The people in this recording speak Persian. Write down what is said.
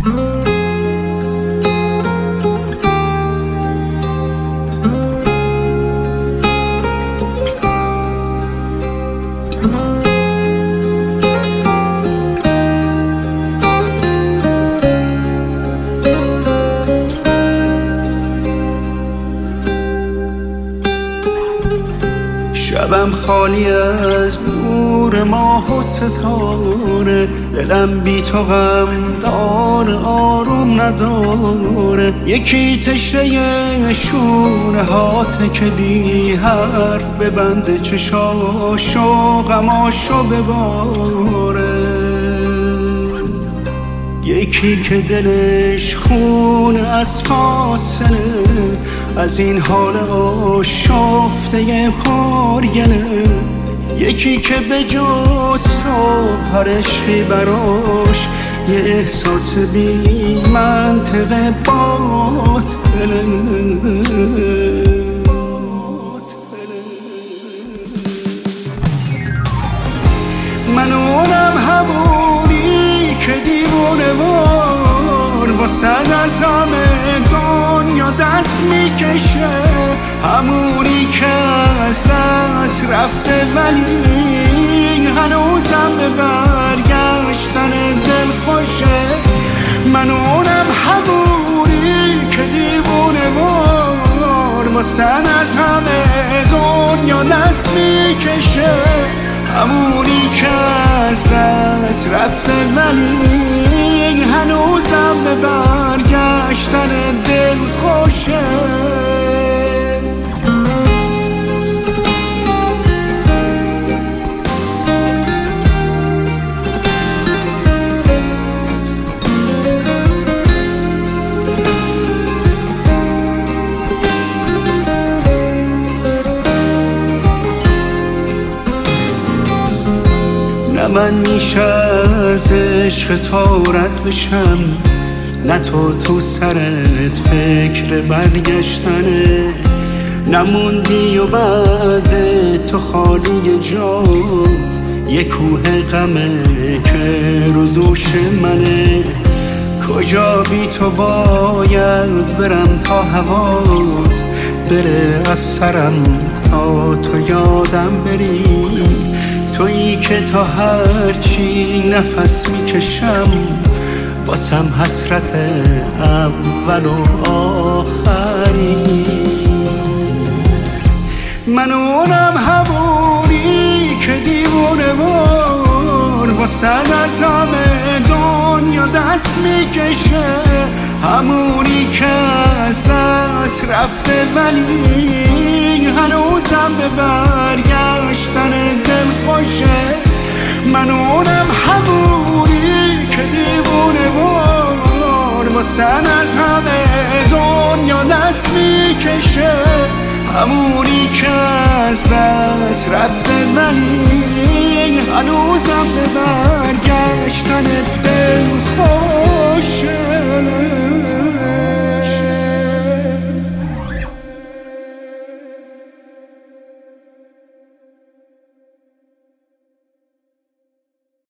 شبم خالی از نور ماه و ستاره، دلم بی تو غم دار آروم نداره. یکی تشنه شونه هاته که بی حرف ببنده چشاشو غماشو بباره. یکی که دلش خون از فاصله از این حال آشفته پارگله. یکی که به جز تو هر عشقی براش یه احساس بی منطقه باطله. من اونم همونی که دیوونه وار واسه از همه دنیا دست میکشه، همونی که از دست رفته ولی هنوزم به برگشتن دل خوشه. من اونم همونی که دیوونه وار واسه از همه دنیا دست میکشه، همونی که از دست رفته ولی هنوزم به برگشتن دل خوشه. نه من میشه از عشق تو رد بشم، نه تو سرت فکر برگشتنه. نموندی و بعد تو خالی جات یه کوه غمه که رو دوش منه. کجا بی تو باید برم تا هوات بره از سرم تا تو یادم بری. تویی که تا هرچی نفس میکشم واسم حسرت اول و آخری. من اونم همونی که دیوونه وار واسه از همه دنیا دست میکشه، همونی که از دست رفته ولی هنوزم به برگشتن دل خوشه. من اونم همونی که دیوونه وار واسه از همه دنیا دست میکشه، همونی که از دست رفته ولی هنوزم به برگشتن دل خوشه.